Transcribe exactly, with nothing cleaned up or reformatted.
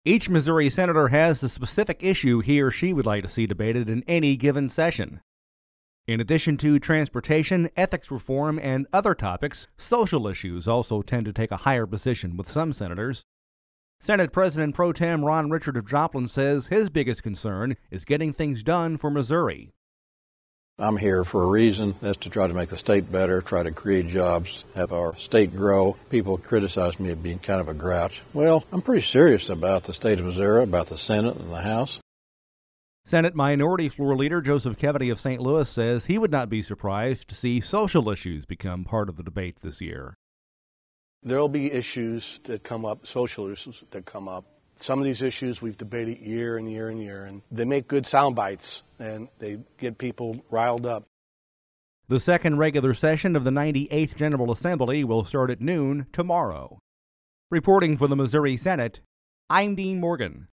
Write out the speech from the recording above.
Each Missouri senator has the specific issue he or she would like to see debated in any given session. In addition to transportation, ethics reform, and other topics, social issues also tend to take a higher position with some senators. Senate President Pro Tem Ron Richard of Joplin says his biggest concern is getting things done for Missouri. I'm here for a reason. That's to try to make the state better, try to create jobs, have our state grow. People criticize me of being kind of a grouch. Well, I'm pretty serious about the state of Missouri, about the Senate and the House. Senate Minority Floor Leader Joseph Kevany of Saint Louis says he would not be surprised to see social issues become part of the debate this year. There'll be issues that come up, social issues that come up. Some of these issues we've debated year and year and year, and they make good sound bites, and they get people riled up. The second regular session of the ninety-eighth General Assembly will start at noon tomorrow. Reporting for the Missouri Senate, I'm Dean Morgan.